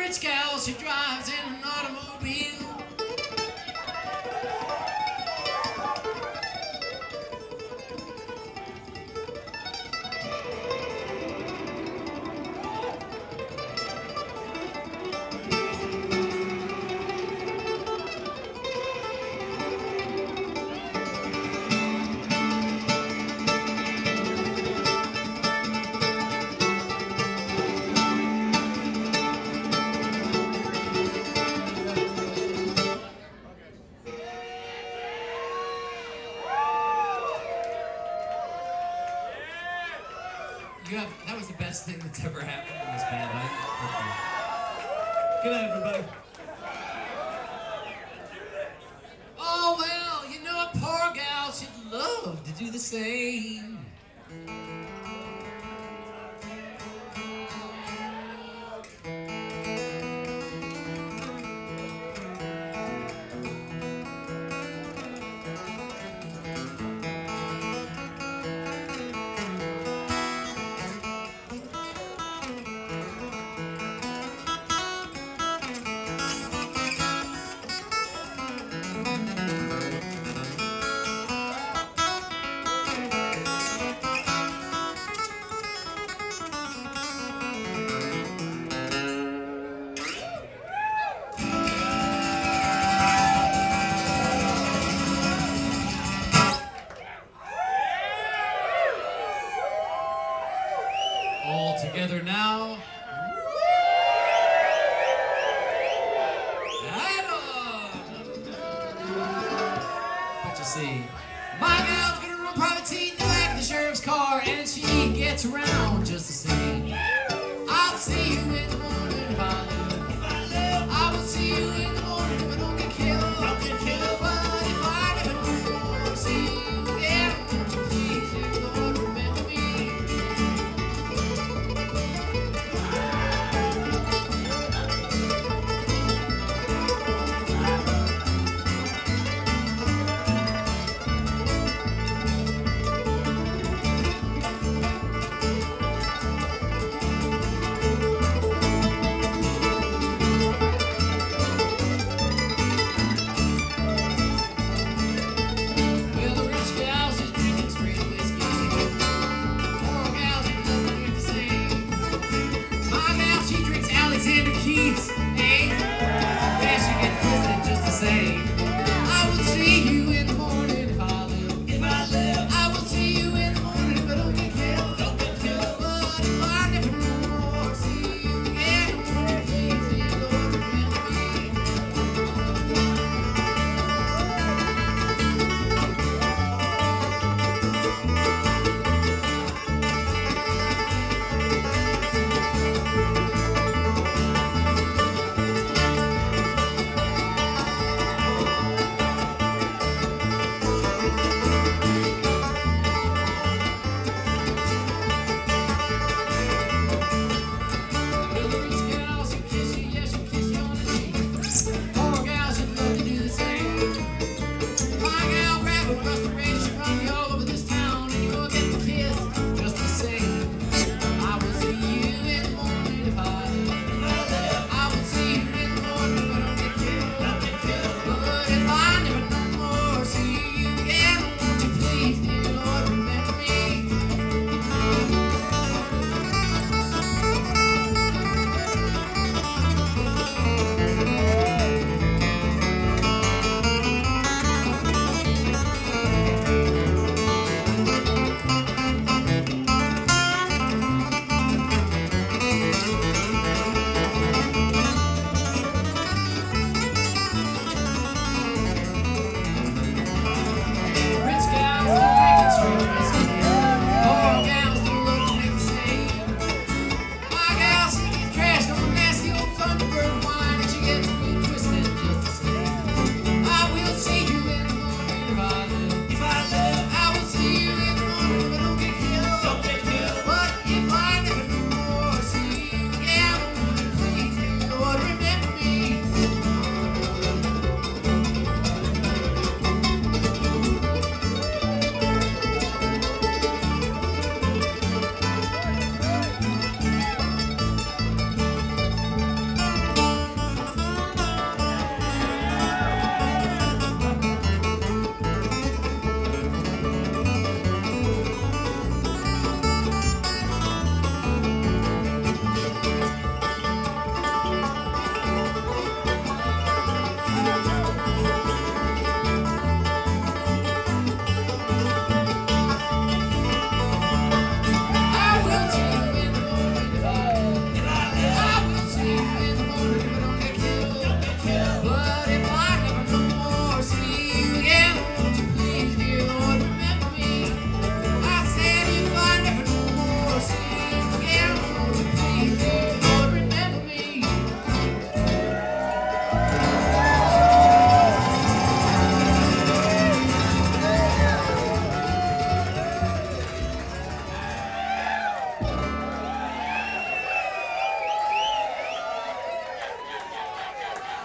rich gal, she drives in an automobile. That was the best thing that's ever happened in this band. Good night, everybody. Oh, well, you know, a poor gal, she'd love to do the same.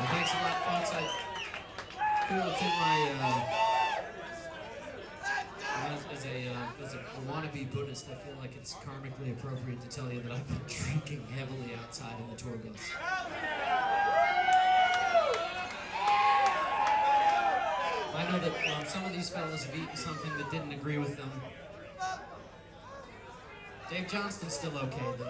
Well, thanks a lot, folks. I feel it's in my, as a wannabe Buddhist, I feel like it's karmically appropriate to tell you that I've been drinking heavily outside in the tour bus. I know that some of these fellas have eaten something that didn't agree with them. Dave Johnston's still okay, though.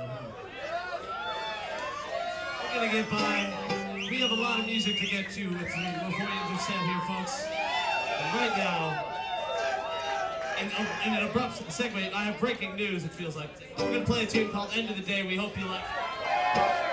We're gonna get by. We have a lot of music to get to before we end the set here, folks. And right now, in an abrupt segue, I have breaking news, it feels like. We're gonna play a tune called End of the Day. We hope you like it.